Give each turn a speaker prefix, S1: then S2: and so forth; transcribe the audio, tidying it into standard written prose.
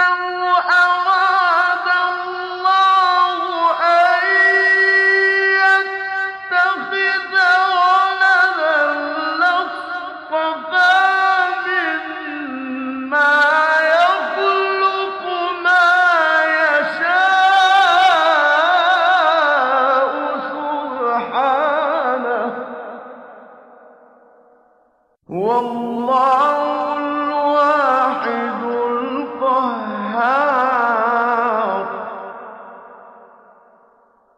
S1: أراد الله أن يتخذ ولدا لاصطفى مما يخلق ما يشاء سبحانه والله